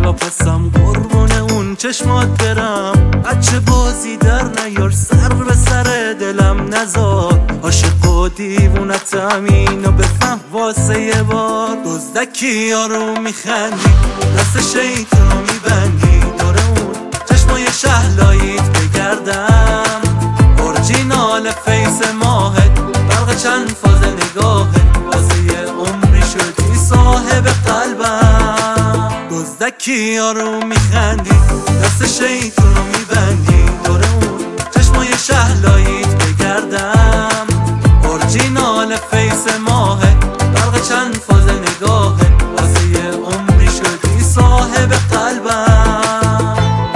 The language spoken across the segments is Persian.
یا پسم قربون اون چشمات برم. بچه بازی در نیار، سر به سر دلم نزار. عاشق و دیوونتم اینو بفهم واسه یه بار. دزدکی یارو میخندی، دست شیطونو میبندی، دور اون چشمای شهلاییت بگردم. اورجینال فیس ماهت، برق چند فاز نگاهت، واسه یه عمری شدی صاحب قلبم. دزدکی یارو میخندی، دست شیطونو میبندی، دور اون چشمای شهلاییت بگردم. اورجینال فیس ماهت، برق چند فاز نگاهت، واسه یه عمری شدی صاحب قلبم.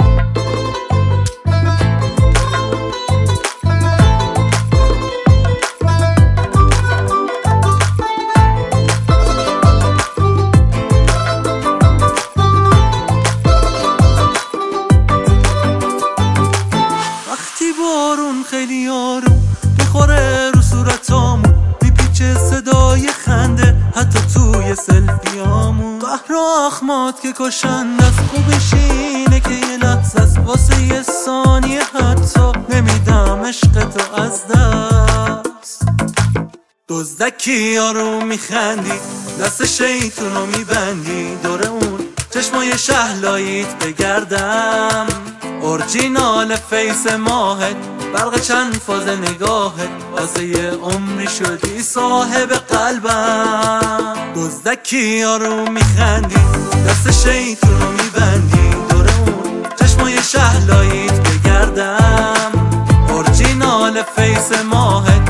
وقتی بارون خیلی آروم میخوره رو صورتامون، میپیچه صدای خنده حتی توی سلفیامون. قهر و اخمات که کشند از خوبش اینه که یه لحظه است، واسه یه ثانیه حتی نمیدم عشقتو از دست. دزدکی یارو میخندی، دست شیطونو میبندی، دور اون چشمای شهلاییت بگردم. اورجینال فیس ماهت، برق چند فاز نگاهت، واسه یه عمری شدی صاحب قلبم. دزدکی یارو میخندی، دست شیطونو میبندی، دور اون چشمای شهلاییت بگردم. اورجینال فیس ماهت،